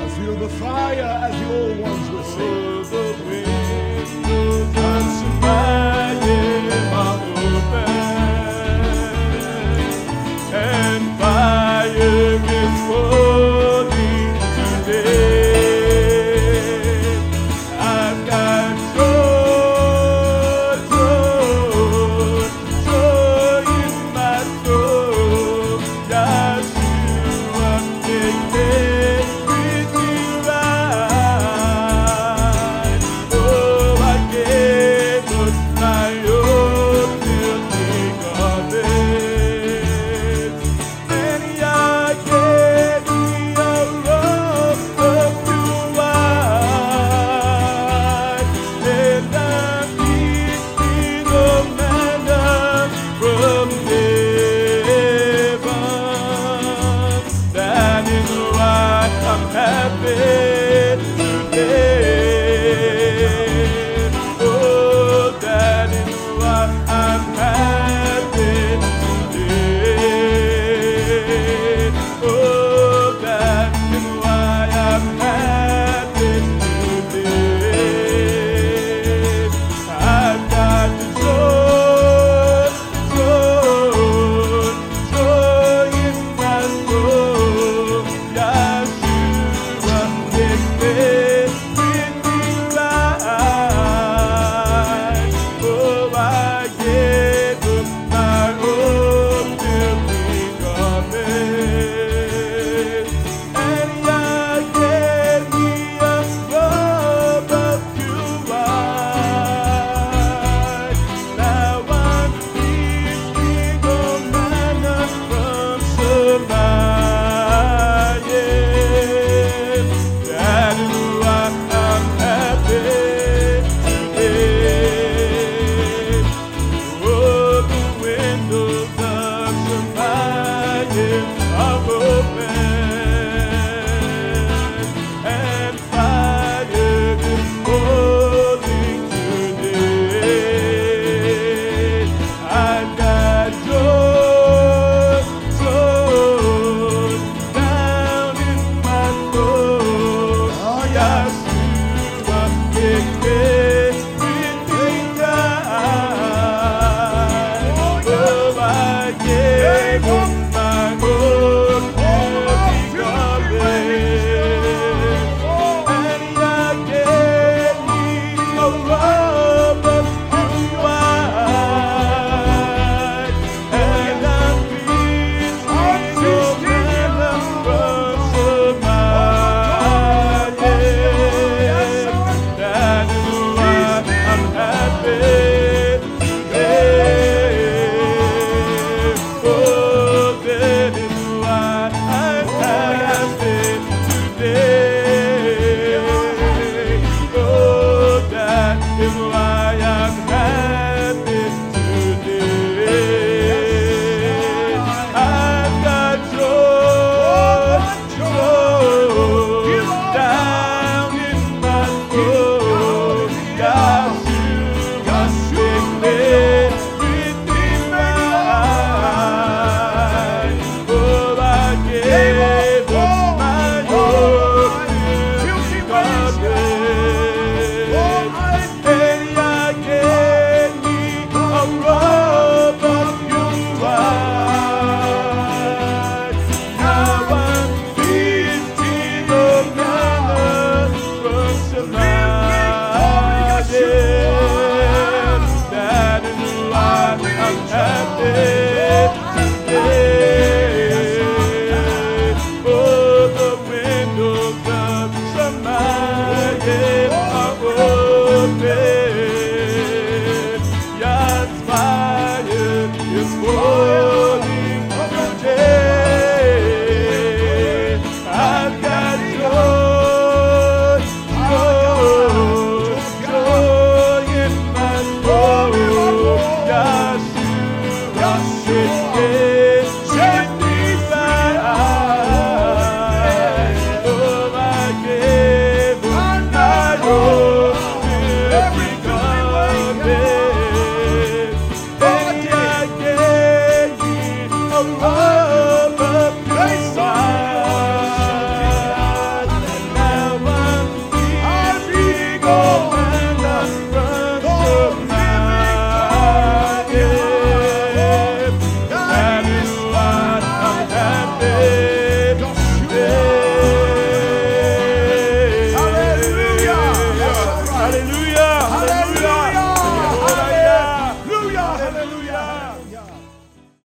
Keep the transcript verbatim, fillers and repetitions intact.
I feel the fire as the old ones were saying. The windows are smiling on open, and fire is falling today. I've got joy, joy, joy in my soul. Yeshua, make everything right. Oh, I gave us my own filthy garments, and I gave me a robe of pure white, and I'm eating the manna from heaven. That is why I'm happy.